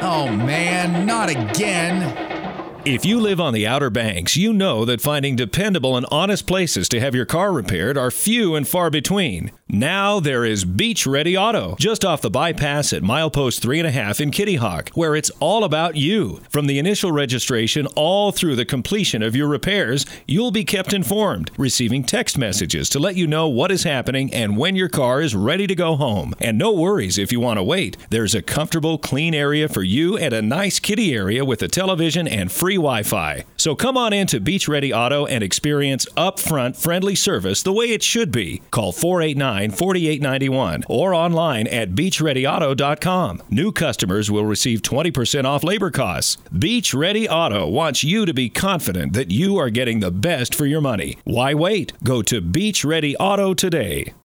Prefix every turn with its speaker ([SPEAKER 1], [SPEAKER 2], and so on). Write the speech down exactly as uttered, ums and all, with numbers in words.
[SPEAKER 1] Oh man, not again.
[SPEAKER 2] If you live on the Outer Banks, you know that finding dependable and honest places to have your car repaired are few and far between. Now there is Beach Ready Auto, just off the bypass at milepost three and a half in Kitty Hawk, where it's all about you. From the initial registration all through the completion of your repairs, you'll be kept informed, receiving text messages to let you know what is happening and when your car is ready to go home. And no worries if you want to wait. There's a comfortable, clean area for you and a nice kiddie area with a television and free Wi-Fi. So come on in to Beach Ready Auto and experience upfront friendly service the way it should be. Call four eight nine, four eight nine one or online at beach ready auto dot com. New customers will receive twenty percent off labor costs. Beach Ready Auto wants you to be confident that you are getting the best for your money. Why wait? Go to Beach Ready Auto today.